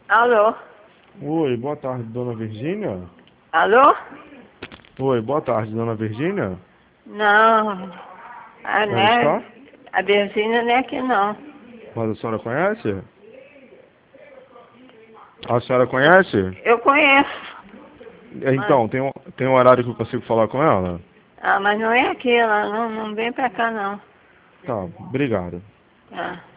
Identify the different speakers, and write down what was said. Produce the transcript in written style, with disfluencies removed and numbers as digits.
Speaker 1: Alô?
Speaker 2: Oi, boa tarde, dona Virgínia.
Speaker 1: Alô?
Speaker 2: Oi, boa tarde, dona Virgínia.
Speaker 1: Não.
Speaker 2: Ela está?
Speaker 1: A Virgínia não é aqui não.
Speaker 2: Mas a senhora conhece? A senhora conhece?
Speaker 1: Eu conheço. Mas,
Speaker 2: Então, tem um horário que eu consigo falar com ela?
Speaker 1: mas não é aqui, ela não vem pra cá não.
Speaker 2: Tá, obrigado.
Speaker 1: Tá.